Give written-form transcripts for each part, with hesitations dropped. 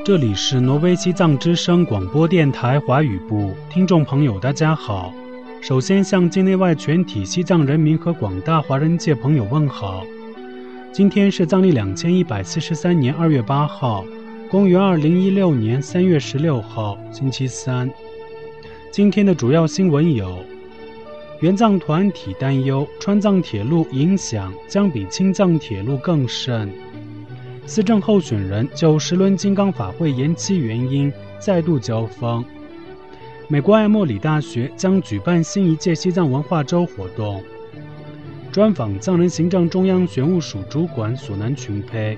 这里是挪威西藏之声广播电台华语部，听众朋友大家好。首先向境内外全体西藏人民和广大华人界朋友问好。今天是藏历2143年2月8号，公元2016年3月16号，星期三。今天的主要新闻有：援藏团体担忧川藏铁路影响将比青藏铁路更甚；司政候选人就10轮金刚法会延期原因再度交锋；美国艾默里大学将举办新一届西藏文化周活动；专访藏人行政中央选务署主管索南群胚。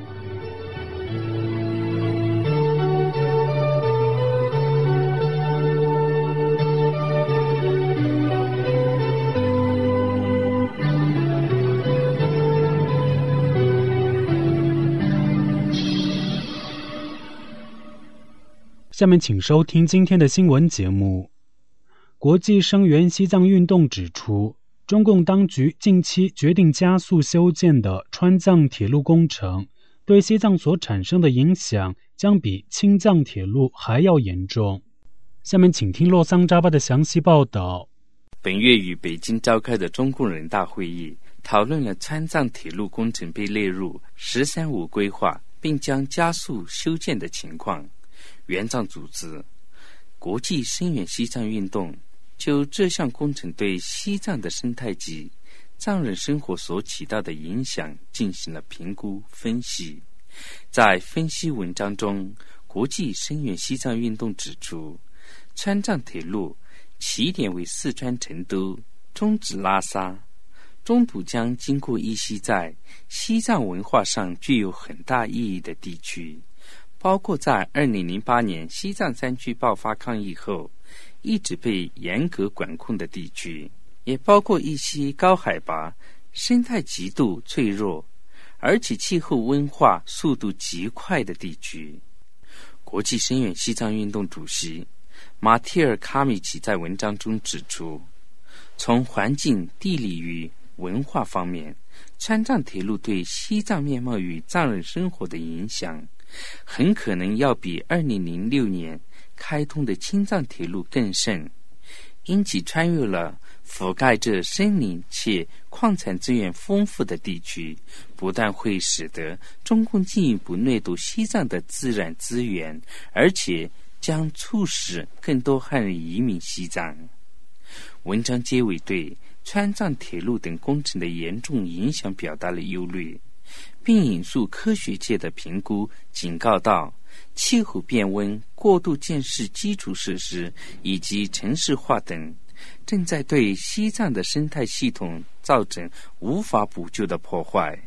下面请收听今天的新闻节目。国际声援西藏运动指出，中共当局近期决定加速修建的川藏铁路工程，对西藏所产生的影响将比青藏铁路还要严重。下面请听洛桑扎巴的详细报道。 本月于北京召开的中共人大会议讨论了川藏铁路工程被列入“十三五”规划，并将加速修建的情况。援藏组织国际声援西藏运动就这项工程对西藏的生态及藏人生活所起到的影响进行了评估分析。在分析文章中，国际声援西藏运动指出，川藏铁路起点为四川成都，终止拉萨，中途将经过一些在西藏文化上具有很大意义的地区，包括在2008年西藏山区爆发抗议后一直被严格管控的地区，也包括一些高海拔、生态极度脆弱而且气候温化速度极快的地区。国际声援西藏运动主席马蒂尔·卡米奇在文章中指出，从环境、地理与文化方面，川藏铁路对西藏面貌与藏人生活的影响很可能要比2006年开通的青藏铁路更甚，因其穿越了覆盖着森林且矿产资源丰富的地区，不但会使得中共进一步掠夺西藏的自然资源，而且将促使更多汉人移民西藏。文章结尾对川藏铁路等工程的严重影响表达了忧虑，并引述科学界的评估，警告道，气候变温、过度建设基础设施以及城市化等正在对西藏的生态系统造成无法补救的破坏。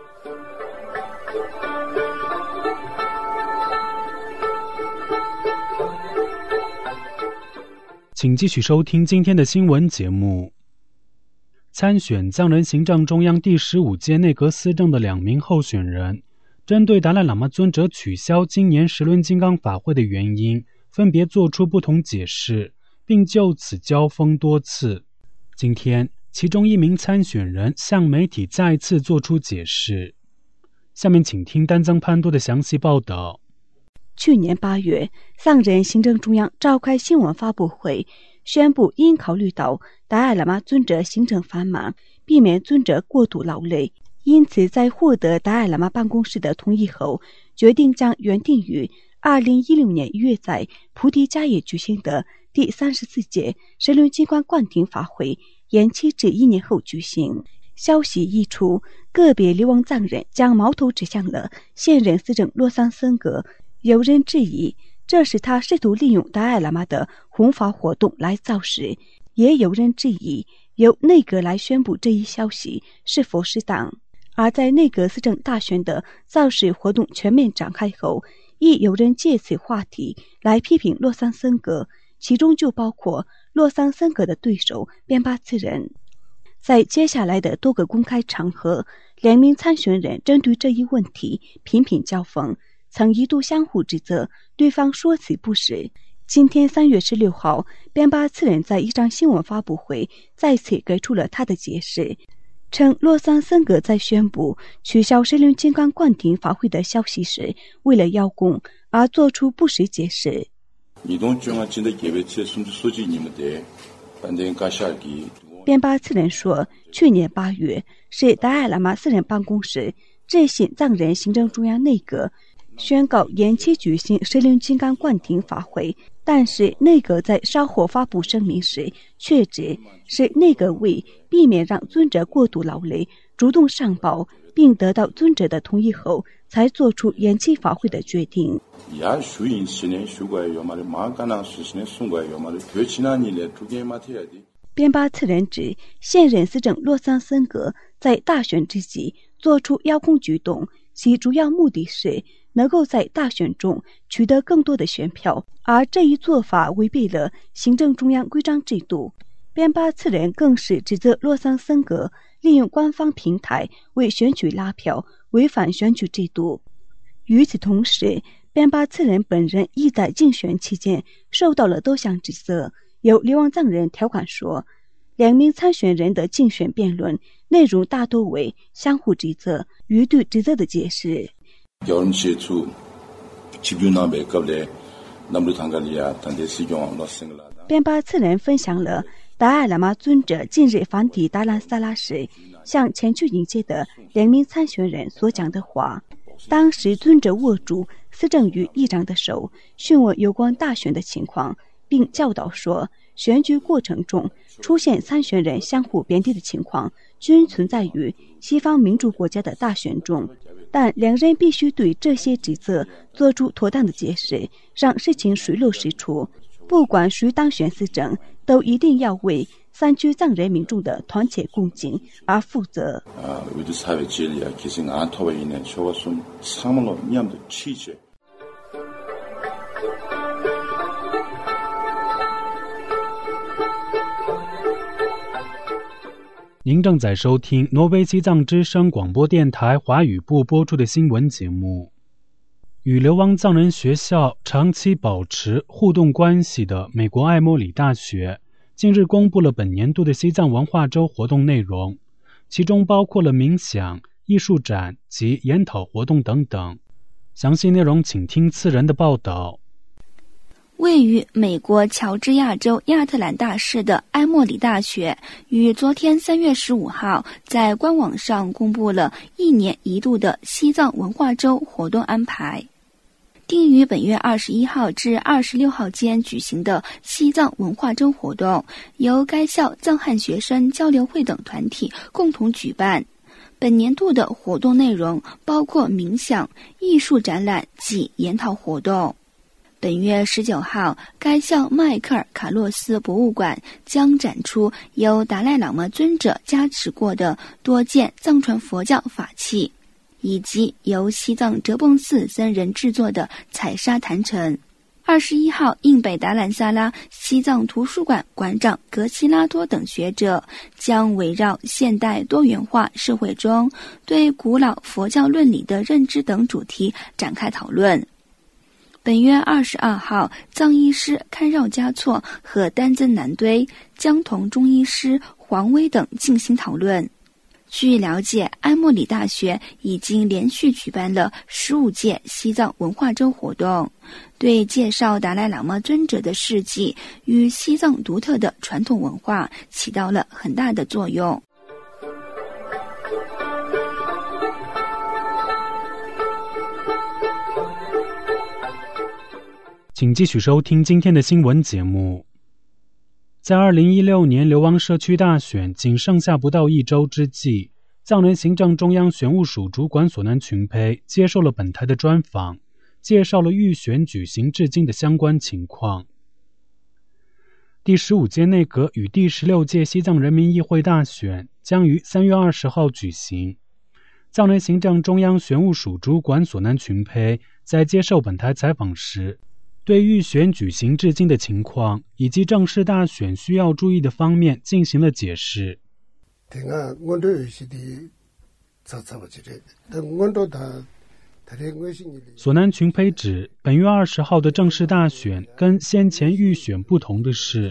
请继续收听今天的新闻节目。参选藏人行政中央第15届内阁司政的2名候选人，针对达赖喇嘛尊者取消今年10轮金刚法会的原因，分别做出不同解释，并就此交锋多次。今天，其中一名参选人向媒体再次做出解释。下面请听丹增潘多的详细报道。 去年8月，藏人行政中央召开新闻发布会，宣布应考虑到达赖喇嘛尊者行程繁忙，避免尊者过度劳累，因此在获得达赖喇嘛办公室的同意后，决定将原定于2016年1月在菩提迦叶举行的第34届10轮金刚灌顶法会延期至1年后举行。消息一出，个别流亡藏人将矛头指向了现任司政洛桑森格，有人质疑这是他试图利用达赖喇嘛的弘法活动来造势，也有人质疑由内阁来宣布这一消息是否适当。而在内阁司政大选的造势活动全面展开后，亦有人借此话题来批评洛桑森格，其中就包括洛桑森格的对手边巴次仁。在接下来的多个公开场合，2名参选人针对这一问题频频交锋，曾一度相互指责对方说辞不实。今天3月16号，边巴次仁在一场新闻发布会再次给出了他的解释， 称洛桑森格在宣布取消神灵金刚灌顶法会的消息时，为了邀功而做出不实解释。边巴次人说，去年8月是达赖喇嘛私人办公室致信藏人行政中央内阁，宣告延期举行神灵金刚灌顶法会，但是内阁在稍后发布声明时却指是内阁为避免让尊者过度劳累，主动上报并得到尊者的同意后才做出延期法会的决定。边巴次人指，现任司政洛桑森格在大选之际做出邀功举动，其主要目的是能够在大选中取得更多的选票，而这一做法违背了行政中央规章制度。边巴次人更是指责洛桑森格利用官方平台为选举拉票，违反选举制度。与此同时，边巴次人本人亦在竞选期间受到了多项指责。有流亡藏人调侃说，2名参选人的竞选辩论内容大多为相互指责与对指责的解释。边巴次人分享了达赖喇嘛尊者近日返抵达兰萨拉时向前去迎接的2名参选人所讲的话。当时尊者握住司政与议长的手，询问有关大选的情况，并教导说，选举过程中出现参选人相互贬低的情况均存在于西方民主国家的大选中，但2人必须对这些指责做出妥当的解释，让事情水落石出。不管谁当选司政，都一定要为3区藏人民众的团结共进而负责。 您正在收听挪威西藏之声广播电台华语部播出的新闻节目。与流亡藏人学校长期保持互动关系的美国艾默里大学近日公布了本年度的西藏文化周活动内容，其中包括了冥想、艺术展及研讨活动等等。详细内容请听次人的报道。 位于美国乔治亚州亚特兰大市的埃默里大学于昨天3月15号在官网上公布了1年1度的西藏文化周活动安排。定于本月21号至26号间举行的西藏文化周活动，由该校藏汉学生交流会等团体共同举办。本年度的活动内容包括冥想、艺术展览及研讨活动。本月19号，该校迈克尔·卡洛斯博物馆将展出由达赖喇嘛尊者加持过的多件藏传佛教法器，以及由西藏哲蚌寺僧人制作的彩砂坛城。21号，印北达兰萨拉西藏图书馆馆长格西拉多等学者将围绕现代多元化社会中对古老佛教论理的认知等主题展开讨论。本月22号，藏医师堪绕嘉措和丹增南堆将同中医师黄威等进行讨论。据了解，埃默里大学已经连续举办了15届西藏文化周活动，对介绍达赖喇嘛尊者的事迹与西藏独特的传统文化起到了很大的作用。 请继续收听今天的新闻节目。在2016年流亡社区大选仅剩下不到1周之际，藏人行政中央选务署主管索南群培接受了本台的专访，介绍了预选举行至今的相关情况。第15届内阁与第16届西藏人民议会大选将于3月20号举行。藏人行政中央选务署主管索南群培在接受本台采访时，对预选举行至今的情况以及正式大选需要注意的方面进行了解释。索南群培指，本月20号的正式大选跟先前预选不同的是，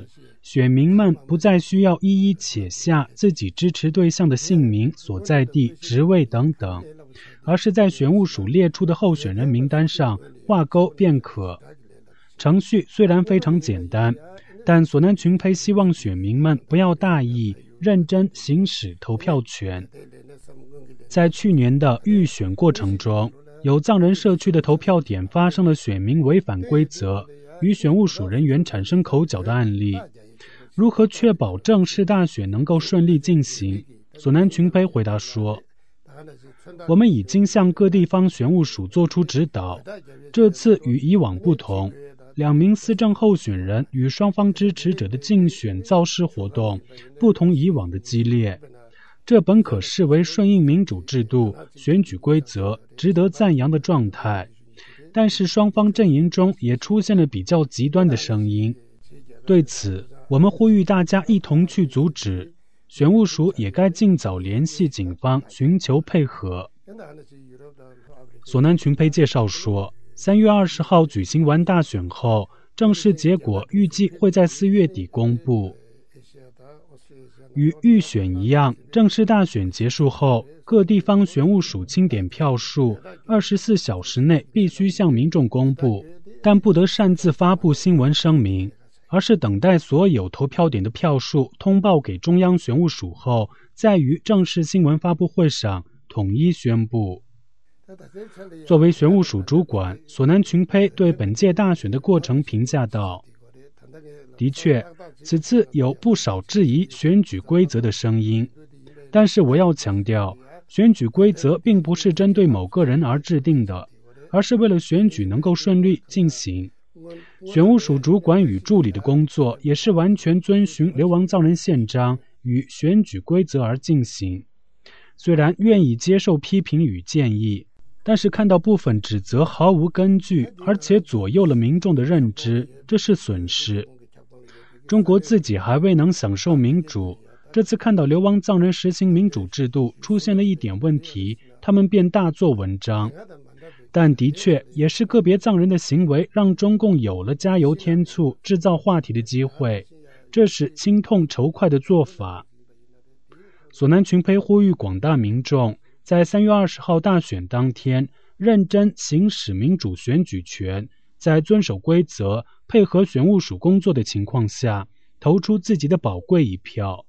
选民们不再需要一一写下自己支持对象的姓名、所在地、职位等等，而是在选务署列出的候选人名单上画勾便可。程序虽然非常简单，但索南群胚希望选民们不要大意，认真行使投票权。在去年的预选过程中，有藏人社区的投票点发生了选民违反规则，与选务署人员产生口角的案例。如何确保正式大选能够顺利进行？索南群胚回答说，我们已经向各地方选务署作出指导，这次与以往不同，2名司政候选人与双方支持者的竞选造势活动不同以往的激烈，这本可视为顺应民主制度、选举规则，值得赞扬的状态。但是双方阵营中也出现了比较极端的声音，对此我们呼吁大家一同去阻止，选务署也该尽早联系警方寻求配合。索南群胚介绍说，3月20号举行完大选后，正式结果预计会在4月底公布。与预选一样，正式大选结束后，各地方选务署清点票数，24小时内必须向民众公布，但不得擅自发布新闻声明，而是等待所有投票点的票数通报给中央选务署后，再于正式新闻发布会上统一宣布。作为选务署主管，索南群胚对本届大选的过程评价道，的确，此次有不少质疑选举规则的声音，但是我要强调，选举规则并不是针对某个人而制定的，而是为了选举能够顺利进行。选务署主管与助理的工作也是完全遵循流亡藏人宪章与选举规则而进行。虽然愿意接受批评与建议，但是看到部分指责毫无根据，而且左右了民众的认知，这是损失。中国自己还未能享受民主，这次看到流亡藏人实行民主制度出现了一点问题，他们便大做文章。但的确也是个别藏人的行为让中共有了加油添醋、制造话题的机会，这是心痛仇快的做法。索南群胚呼吁广大民众在3月20号大选当天认真行使民主选举权，在遵守规则、配合选务署工作的情况下，投出自己的宝贵一票。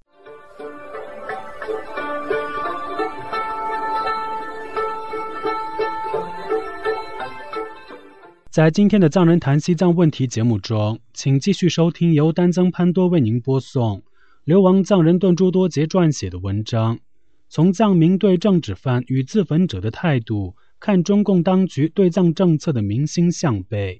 在今天的藏人谈西藏问题节目中，请继续收听由丹增潘多为您播送流亡藏人顿珠多杰撰写的文章，从藏民对政治犯与自焚者的态度，看中共当局对藏政策的民心向背。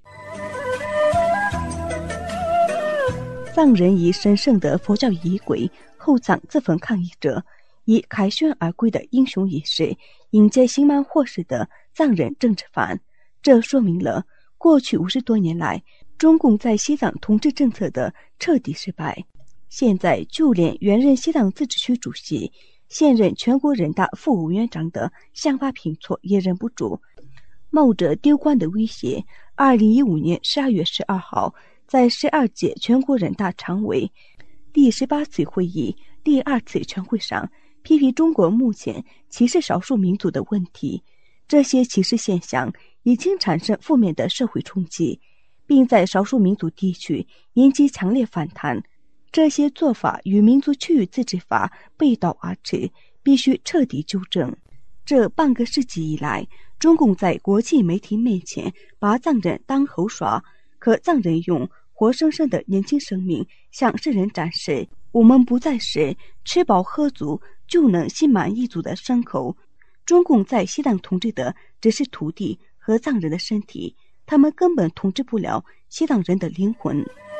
藏人以神圣的佛教仪轨厚葬自焚抗议者，以凯旋而归的英雄仪式迎接刑满获释的藏人政治犯。这说明了过去50多年来中共在西藏统治政策的彻底失败。现在就连原任西藏自治区主席、现任全国人大副委员长的向巴平措也忍不住，冒着丢官的威胁，2015年12月12号在12届全国人大常委第18次会议第2次全会上批评中国目前歧视少数民族的问题。这些歧视现象已经产生负面的社会冲击，并在少数民族地区引起强烈反弹。这些做法与民族区域自治法背道而驰，必须彻底纠正。这半个世纪以来，中共在国际媒体面前把藏人当猴耍，可藏人用活生生的年轻生命向世人展示，我们不再是吃饱喝足就能心满意足的牲口。中共在西藏统治的只是土地和藏人的身体，他们根本统治不了西藏人的灵魂。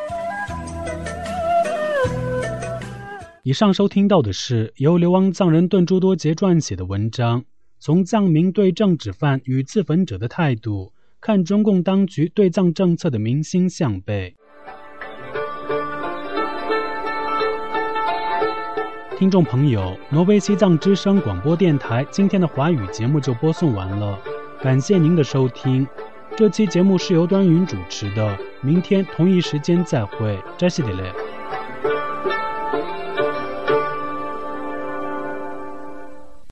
以上收听到的是由流亡藏人顿珠多杰撰写的文章，从藏民对政治犯与自焚者的态度，看中共当局对藏政策的民心向背。听众朋友，挪威西藏之声广播电台今天的华语节目就播送完了，感谢您的收听。这期节目是由端云主持的，明天同一时间再会，扎西德勒。